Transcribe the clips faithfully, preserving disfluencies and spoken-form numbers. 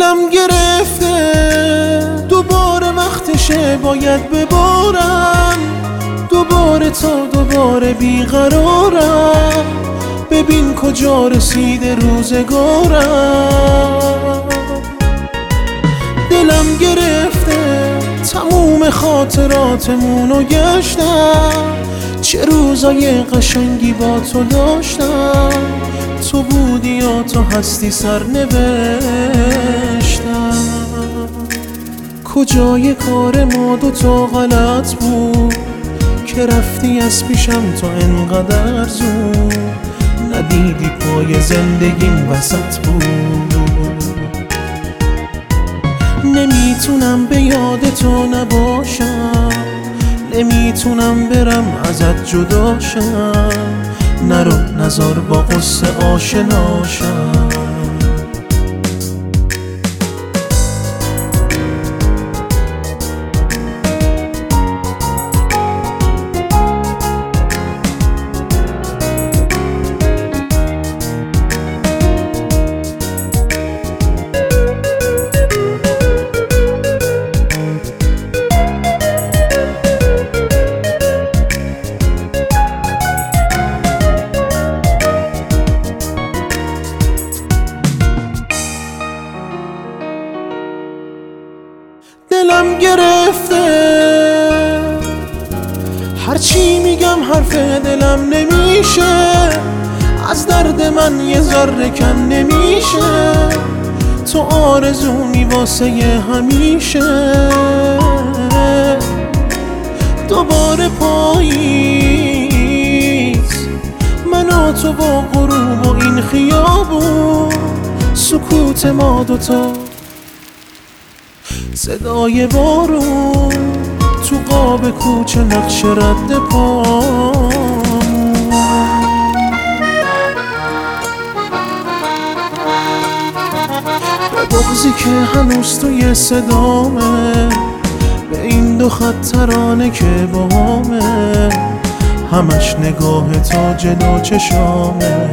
دلم گرفته دوباره وقتشه باید ببارم دوباره تا دوباره بیقرارم ببین کجا رسیده روزگارم دلم گرفته تموم خاطراتمونو گشتم چه روزای قشنگی با تو داشتم تو بودی یا تو هستی سرنوشتم کجای کار ما دوتا غلط بود که رفتی از پیشم تو انقدر زود ندیدی پای زندگیم وسط بود نمیتونم به یاد تو نباشم نمیتونم برم ازت جداشم نرو نزار با قصه آشناشم دلم گرفته هرچی میگم حرف دلم نمیشه از درد من یه ذره کم نمیشه تو آرزومی واسه همیشه دوباره پاییز من و تو با غروب و این خیابون سکوت ما دوتا صدای بارون تو قاب کوچه نقش رد پامون به بغضی که هنوز توی صدامه به این دو خط ترانه که باهامه همش نگاه تا جلو چشامه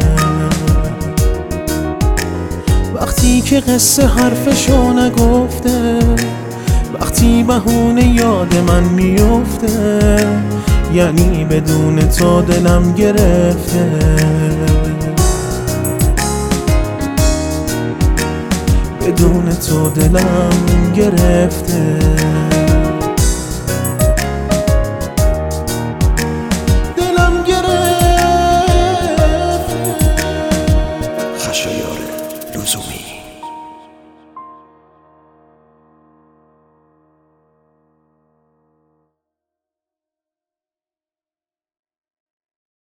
وقتی که قصه حرفشو نگفته وقتی بهونه یاد من میفته یعنی بدون تو دلم گرفته بدون تو دلم گرفته